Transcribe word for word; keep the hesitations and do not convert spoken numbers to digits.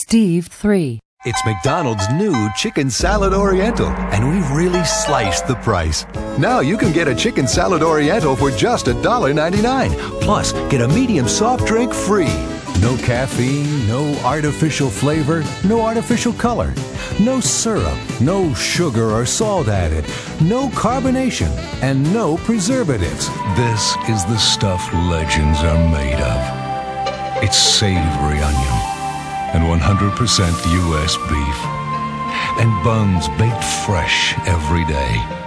Steve three. It's McDonald's new Chicken Salad Oriental, and we've really sliced the price. Now you can get a Chicken Salad Oriental for just one dollar ninety-nine. Plus, get a medium soft drink free. No caffeine, no artificial flavor, no artificial color, no syrup, no sugar or salt added, no carbonation, and no preservatives. This is the stuff legends are made of. It's savory onion and one hundred percent U S beef, and buns baked fresh every day.